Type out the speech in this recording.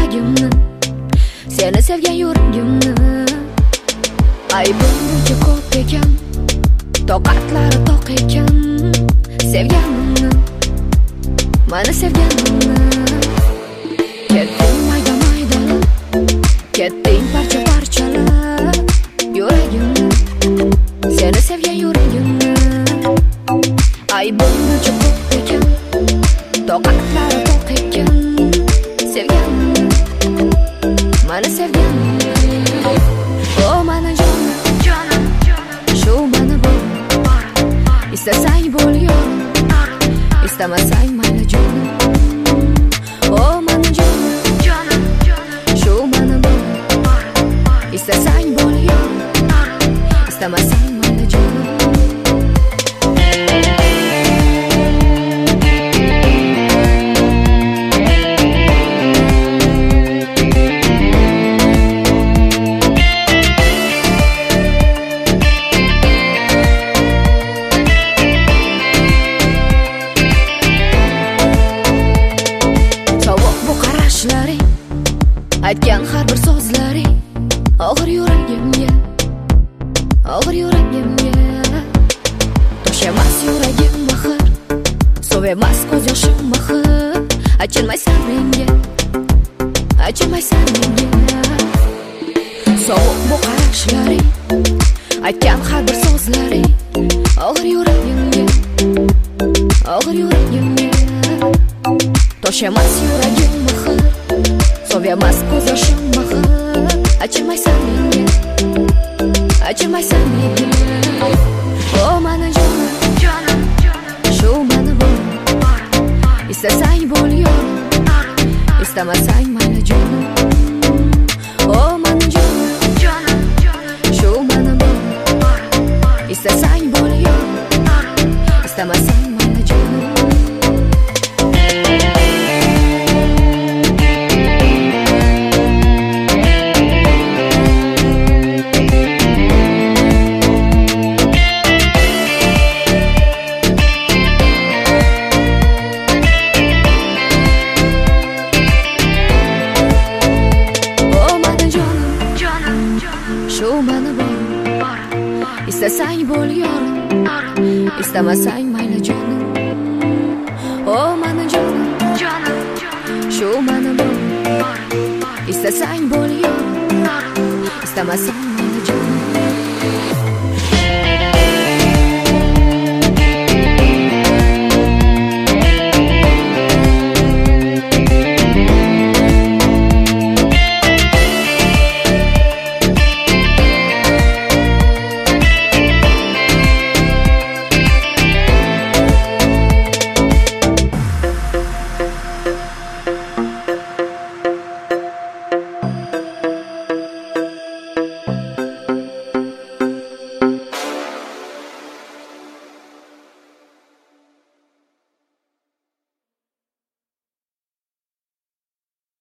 yuragimni, seni sevgan yuragimni. Aybim buncha ko'p ekan, toqatlari toq ekan, sevganimni, mani sevganimni. Ketding mayda maydalab, ketding parcha parchalab yuragimni, seni sevgan yuragimni. Aybim buncha ko'p ekan, toqatlari toq ekan, sevganimni, mani sevganimni. O mani jonim, shu mani bo'l, istasang bo'l yorim, istamasang mayli jonim. O mani jonim, shu mani bo'l, istasang bo'l yorim, istamasang mayli jonim. Aytgan har bir so'zlaring og'ir yuragimga, og'ir yuragimga. Tosh emas yuragim mahir, suv emas ko'z yoshim mahir. Achilmaysan menga, achilmaysan menga. Sovuq bu qarashlaring, aytgan har bir so'zlaring og'ir yuragimga, og'ir yuragimga. Tosh emas yuragim mahir, suv emas ko'z yoshim mahir. Achilmaysan menga, achilmaysan menga. O mani jonim, shu mani bo'l, istasang bo'l yorim, istamasang mayli jonim. O mani jonim, shu mani bo'l, istasang bo'l yorim, istamasang mayli jonim. İstasang bo'l yorim, istamasang mayli jonim. O mani jonim, shu mani bo'l, istasang bo'l yorim, istamasang mayli jonim.